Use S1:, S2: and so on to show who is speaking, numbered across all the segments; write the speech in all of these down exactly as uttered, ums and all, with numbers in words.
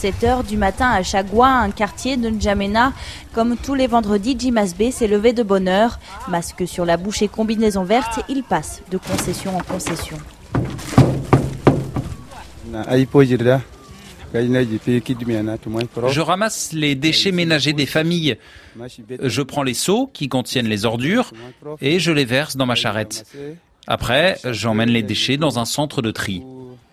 S1: sept heures du matin à Chagua, un quartier de N'Djamena. Comme tous les vendredis, Djimasbé s'est levé de bonne heure. Masque sur la bouche et combinaison verte, il passe de concession en concession.
S2: Je ramasse les déchets ménagers des familles. Je prends les seaux qui contiennent les ordures et je les verse dans ma charrette. Après, j'emmène les déchets dans un centre de tri.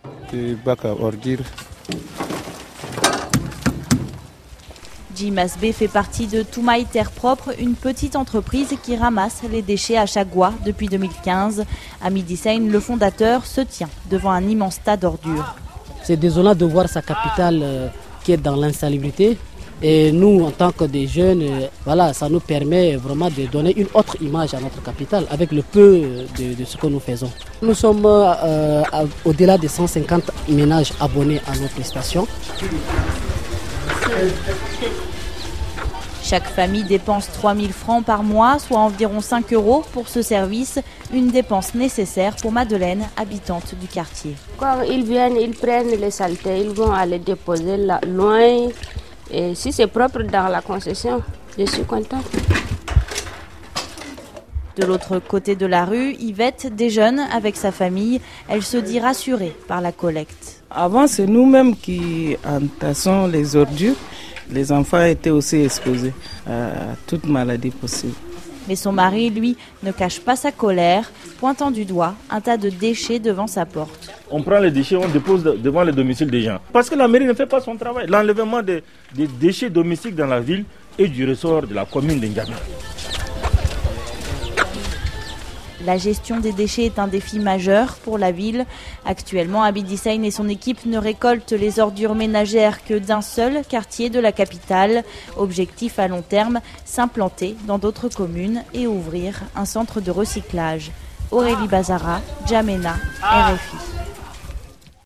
S1: Djimasbé fait partie de Toumaï Terre Propre, une petite entreprise qui ramasse les déchets à Chagua depuis deux mille quinze. Hamid Hussein, le fondateur, se tient devant un immense tas d'ordures.
S3: C'est désolant de voir sa capitale euh, qui est dans l'insalubrité. Et nous, en tant que des jeunes, euh, voilà, ça nous permet vraiment de donner une autre image à notre capitale avec le peu de, de ce que nous faisons. Nous sommes euh, au-delà de cent cinquante ménages abonnés à notre station.
S1: Chaque famille dépense trois mille francs par mois, soit environ cinq euros pour ce service. Une dépense nécessaire pour Madeleine, habitante du quartier.
S4: Quand ils viennent, ils prennent les saletés, ils vont aller déposer là, loin. Et si c'est propre dans la concession, je suis contente.
S1: De l'autre côté de la rue, Yvette déjeune avec sa famille. Elle se dit rassurée par la collecte.
S5: Avant, c'est nous-mêmes qui entassons les ordures. Les enfants étaient aussi exposés à toute maladie possible.
S1: Mais son mari, lui, ne cache pas sa colère, pointant du doigt un tas de déchets devant sa porte.
S6: On prend les déchets, on dépose devant le domicile des gens. Parce que la mairie ne fait pas son travail. L'enlèvement des, des déchets domestiques dans la ville est du ressort de la commune de N'Djamena.
S1: La gestion des déchets est un défi majeur pour la ville. Actuellement, Hamid Hussein et son équipe ne récoltent les ordures ménagères que d'un seul quartier de la capitale. Objectif à long terme, s'implanter dans d'autres communes et ouvrir un centre de recyclage. Aurélie Bazara, N'Djamena, R F I.